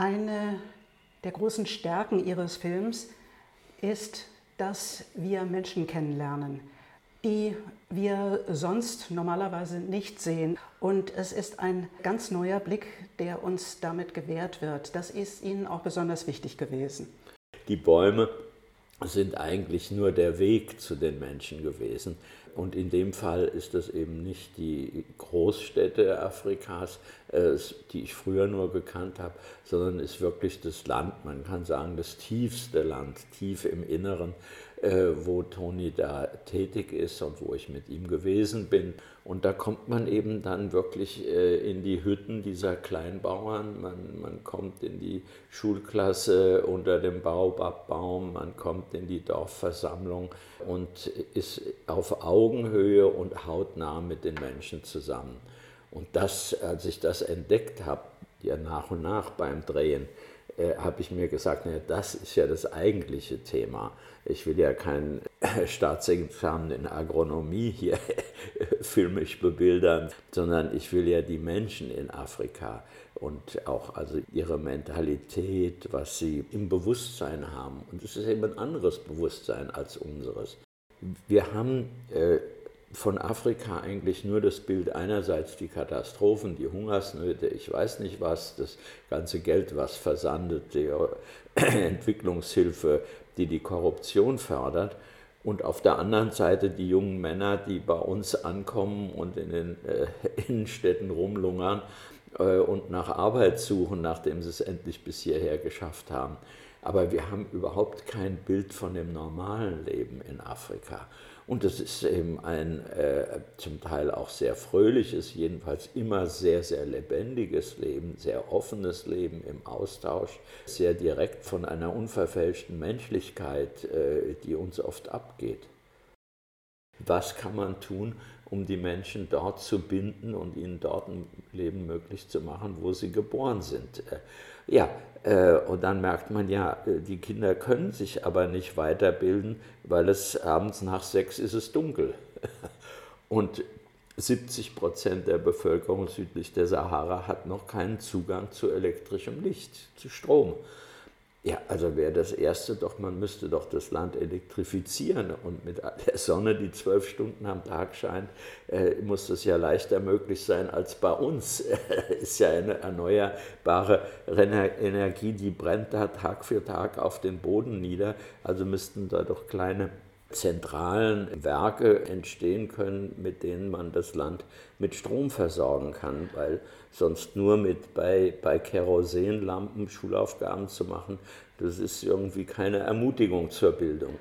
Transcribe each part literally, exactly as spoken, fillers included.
Eine der großen Stärken Ihres Films ist, dass wir Menschen kennenlernen, die wir sonst normalerweise nicht sehen. Und es ist ein ganz neuer Blick, der uns damit gewährt wird. Das ist Ihnen auch besonders wichtig gewesen. Die Bäume sind eigentlich nur der Weg zu den Menschen gewesen. Und in dem Fall ist das eben nicht die Großstädte Afrikas, äh, die ich früher nur gekannt habe, sondern ist wirklich das Land, man kann sagen das tiefste Land, tief im Inneren, äh, wo Tony da tätig ist und wo ich mit ihm gewesen bin. Und da kommt man eben dann wirklich äh, in die Hütten dieser Kleinbauern, man, man kommt in die Schulklasse unter dem Baobabbaum, man kommt in die Dorfversammlung und ist auf Augenhöhe und hautnah mit den Menschen zusammen. Und das, als ich das entdeckt habe, ja nach und nach beim Drehen, äh, habe ich mir gesagt, naja, das ist ja das eigentliche Thema. Ich will ja kein Staatsexamen in Agronomie hier filmisch bebildern, sondern ich will ja die Menschen in Afrika und auch also ihre Mentalität, was sie im Bewusstsein haben. Und es ist eben ein anderes Bewusstsein als unseres. Wir haben äh, von Afrika eigentlich nur das Bild einerseits die Katastrophen, die Hungersnöte, ich weiß nicht was, das ganze Geld, was versandet, die Entwicklungshilfe, die die Korruption fördert, und auf der anderen Seite die jungen Männer, die bei uns ankommen und in den äh, Innenstädten rumlungern äh, und nach Arbeit suchen, nachdem sie es endlich bis hierher geschafft haben. Aber wir haben überhaupt kein Bild von dem normalen Leben in Afrika. Und es ist eben ein äh, zum Teil auch sehr fröhliches, jedenfalls immer sehr, sehr lebendiges Leben, sehr offenes Leben im Austausch, sehr direkt von einer unverfälschten Menschlichkeit, äh, die uns oft abgeht. Was kann man tun, um die Menschen dort zu binden und ihnen dort ein Leben möglich zu machen, wo sie geboren sind? Ja, und dann merkt man, ja, die Kinder können sich aber nicht weiterbilden, weil es abends nach sechs ist es dunkel. Und siebzig Prozent der Bevölkerung südlich der Sahara hat noch keinen Zugang zu elektrischem Licht, zu Strom. Ja, also wäre das Erste doch, man müsste doch das Land elektrifizieren, und mit der Sonne, die zwölf Stunden am Tag scheint, äh, muss das ja leichter möglich sein als bei uns. Ist ja eine erneuerbare Energie, die brennt da Tag für Tag auf den Boden nieder, also müssten da doch kleine zentralen Werke entstehen können, mit denen man das Land mit Strom versorgen kann, weil sonst nur mit bei, bei Kerosinlampen Schulaufgaben zu machen, das ist irgendwie keine Ermutigung zur Bildung.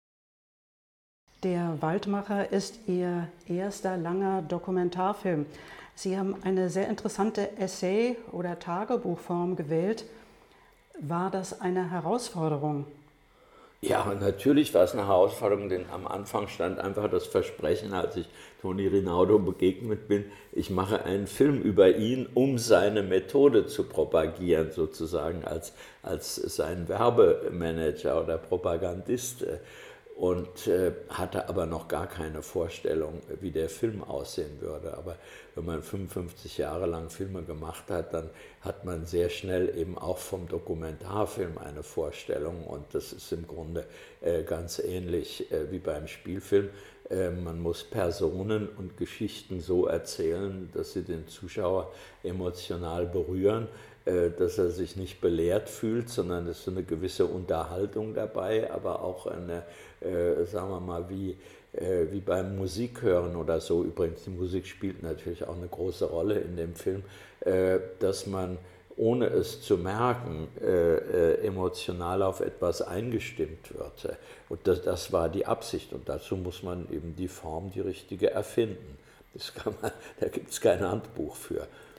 Der Waldmacher ist Ihr erster langer Dokumentarfilm. Sie haben eine sehr interessante Essay- oder Tagebuchform gewählt. War das eine Herausforderung? Ja, natürlich war es eine Herausforderung, denn am Anfang stand einfach das Versprechen, als ich Tony Rinaudo begegnet bin, ich mache einen Film über ihn, um seine Methode zu propagieren, sozusagen als, als sein Werbemanager oder Propagandist. Und äh, hatte aber noch gar keine Vorstellung, wie der Film aussehen würde. Aber wenn man fünfundfünfzig Jahre lang Filme gemacht hat, dann hat man sehr schnell eben auch vom Dokumentarfilm eine Vorstellung. Und das ist im Grunde äh, ganz ähnlich äh, wie beim Spielfilm. Äh, man muss Personen und Geschichten so erzählen, dass sie den Zuschauer emotional berühren, dass er sich nicht belehrt fühlt, sondern es ist eine gewisse Unterhaltung dabei, aber auch eine, äh, sagen wir mal, wie, äh, wie beim Musikhören oder so. Übrigens, die Musik spielt natürlich auch eine große Rolle in dem Film, äh, dass man, ohne es zu merken, äh, äh, emotional auf etwas eingestimmt wird. Und das, das war die Absicht, und dazu muss man eben die Form, die richtige, erfinden. Das kann man, da gibt es kein Handbuch für.